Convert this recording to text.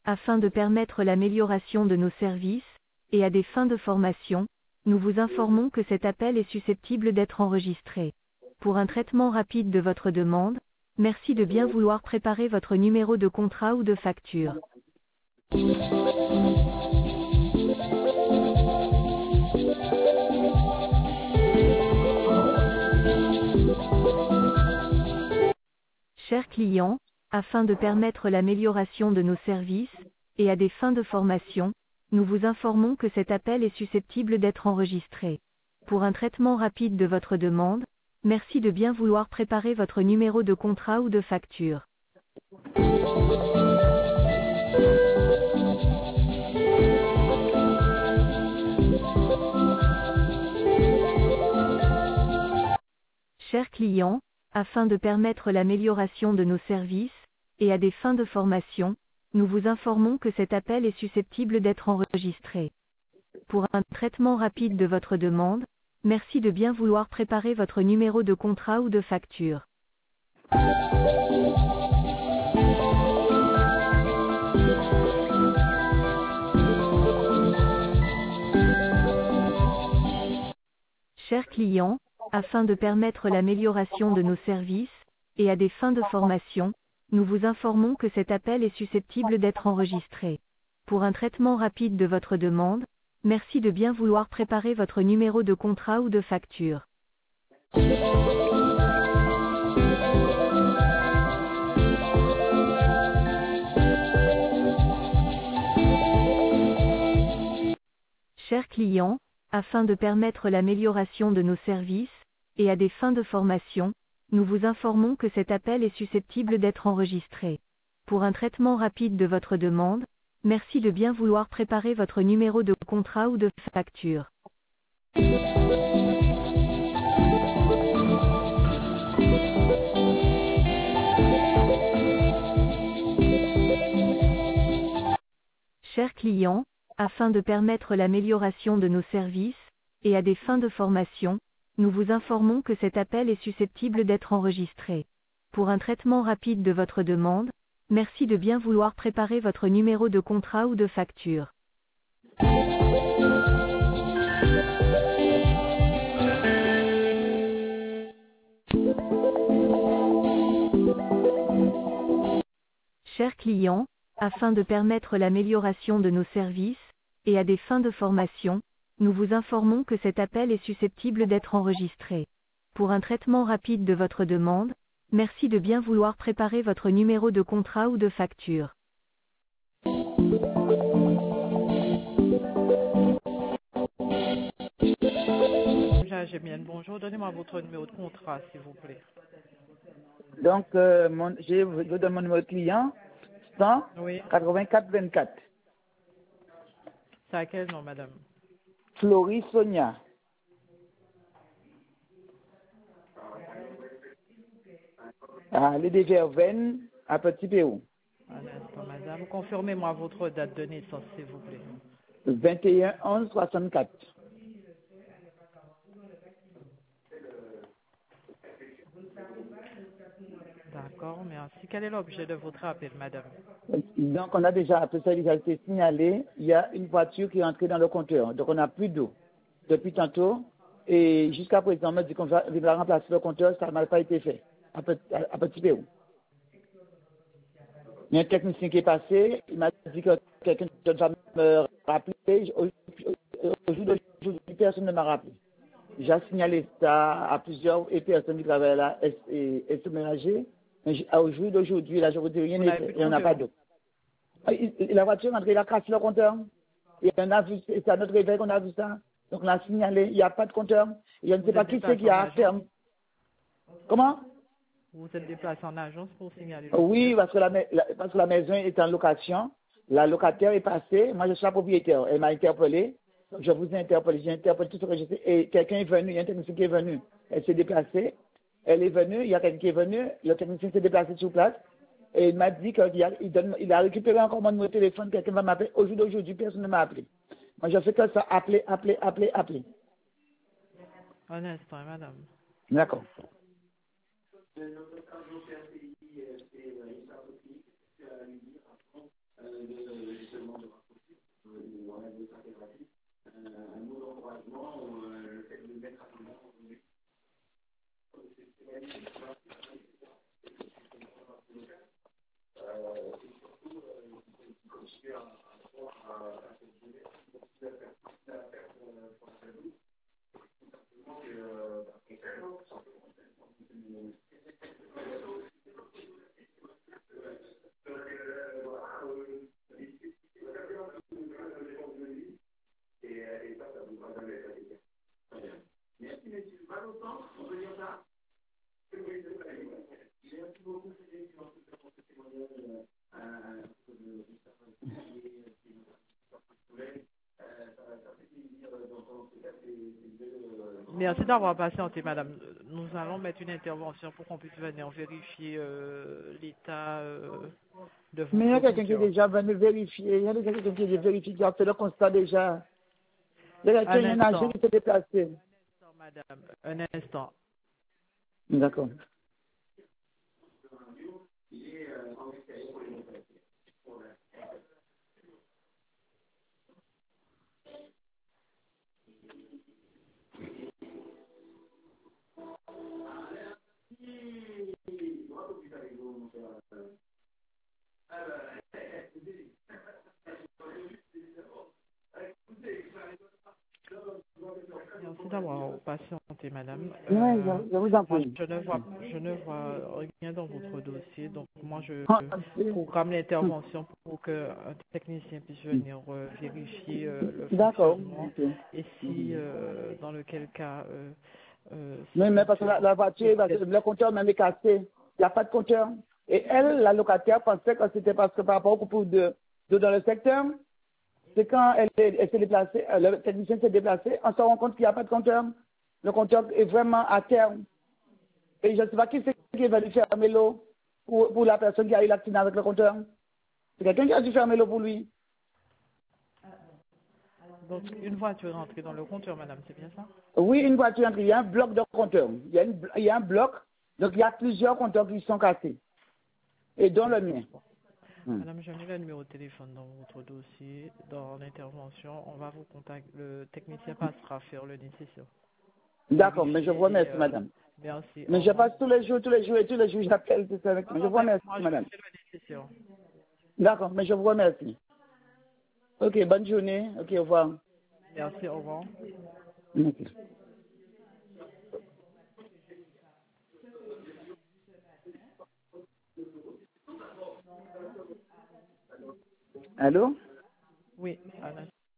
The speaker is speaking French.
afin de permettre l'amélioration de nos services, et à des fins de formation, nous vous informons que cet appel est susceptible d'être enregistré. Pour un traitement rapide de votre demande, merci de bien vouloir préparer votre numéro de contrat ou de facture. Chers clients, afin de permettre l'amélioration de nos services, et à des fins de formation, nous vous informons que cet appel est susceptible d'être enregistré. Pour un traitement rapide de votre demande, merci de bien vouloir préparer votre numéro de contrat ou de facture. Chers clients, afin de permettre l'amélioration de nos services, et à des fins de formation, nous vous informons que cet appel est susceptible d'être enregistré. Pour un traitement rapide de votre demande, merci de bien vouloir préparer votre numéro de contrat ou de facture. Chers clients, afin de permettre l'amélioration de nos services, et à des fins de formation, nous vous informons que cet appel est susceptible d'être enregistré. Pour un traitement rapide de votre demande, merci de bien vouloir préparer votre numéro de contrat ou de facture. Chers clients, afin de permettre l'amélioration de nos services, et à des fins de formation, nous vous informons que cet appel est susceptible d'être enregistré. Pour un traitement rapide de votre demande, merci de bien vouloir préparer votre numéro de contrat ou de facture. Chers clients, afin de permettre l'amélioration de nos services, et à des fins de formation, nous vous informons que cet appel est susceptible d'être enregistré. Pour un traitement rapide de votre demande, merci de bien vouloir préparer votre numéro de contrat ou de facture. Chers clients, afin de permettre l'amélioration de nos services, et à des fins de formation, nous vous informons que cet appel est susceptible d'être enregistré. Pour un traitement rapide de votre demande, merci de bien vouloir préparer votre numéro de contrat ou de facture. Gémienne, bonjour. Donnez-moi votre numéro de contrat, s'il vous plaît. Donc, je vous donne mon numéro de client, 100 Oui. 84 24. C'est à quel nom, madame? Florie Sonia. Les Verveines à Petit Pérou. Un instant, madame. Confirmez-moi votre date de naissance, s'il vous plaît. 21 11 64. D'accord, merci. Quel est l'objet de votre appel, madame? Donc, on a déjà appelé ça, il a été signalé. Il y a une voiture qui est entrée dans le compteur. Donc, on n'a plus d'eau depuis tantôt. Et jusqu'à présent, on m'a dit qu'on va remplacer le compteur. Ça n'a pas été fait à Petit Pérou. Il y a un technicien qui est passé. Il m'a dit que quelqu'un va me rappeler. Au jour d'aujourd'hui, personne ne m'a rappelé. J'ai signalé ça à plusieurs personnes qui travaillent là, et ménager. Mais au jour d'aujourd'hui, là, je vous dis, rien n'est fait. Et on n'a pas d'eau. La voiture est entrée, il a cassé le compteur. Et on a vu, c'est à notre réveil qu'on a vu ça. Donc on a signalé, il n'y a pas de compteur. Et je ne sais pas qui c'est qui a affaire. Comment? Vous êtes déplacé en agence pour signaler. Oui, parce que la maison est en location. La locataire est passée. Moi, je suis la propriétaire. Elle m'a interpellé. Je vous ai interpellé. J'ai interpellé tout ce que je sais. Et quelqu'un est venu. Il y a un technicien qui est venu. Elle s'est déplacée. Elle est venue. Il y a quelqu'un qui est venu. Le technicien s'est déplacé sur place. Et il m'a dit qu'il a récupéré encore mon numéro de téléphone. Quelqu'un va m'appeler. Au jour d'aujourd'hui, personne ne m'a appelé. Moi, je fais que ça. Appeler. Un instant, madame. D'accord. Merci d'avoir patienté, madame. Nous allons mettre une intervention pour qu'on puisse venir vérifier l'état de Mais il y a votre quelqu'un qui est compteur. déjà venu vérifier. Il y a quelqu'un qui est vérifié, qui a fait le constat déjà. Il y a Un quelqu'un, un agent instant, qui s'est déplacé. madame. Un instant. D'accord. Merci d'avoir patienté, madame. Oui, je vous en Moi, prie. je ne vois rien dans votre dossier, donc moi, je Ah, programme l'intervention pour qu'un technicien puisse venir vérifier le d'accord. fonctionnement. Ok. Et si, dans lequel cas, ce Mais parce que compteur la peut voiture, être... le compteur même est cassé. Il n'y a pas de compteur. Et elle, la locataire, pensait que c'était parce que par rapport au coupure de dans le secteur, c'est quand elle s'est déplacée, le technicien s'est déplacé, on se rend compte qu'il n'y a pas de compteur. Le compteur est vraiment à terme. Et je ne sais pas qui c'est qui va lui fermer l'eau pour la personne qui a eu l'accident avec le compteur. C'est quelqu'un qui a dû fermer l'eau pour lui. Donc, une voiture est rentrée dans le compteur, madame, c'est bien ça? Oui, une voiture, il y a un bloc de compteur. Il y a un bloc, donc il y a plusieurs compteurs qui sont cassés. Et dont le mien. Madame, je mets le numéro de téléphone dans votre dossier, dans l'intervention. On va vous contacter. Le technicien passera faire le nécessaire. D'accord, mais je vous Vérifier et, remercie, madame. merci, Mais au je revoir. passe tous les jours, j'appelle, c'est avec Non, moi. Je non, vous mais remercie, moi, je madame. fais le nécessaire. D'accord, mais je vous remercie. Ok, bonne journée. Ok, au revoir. Merci, au revoir. Ok. Allô? Oui, à la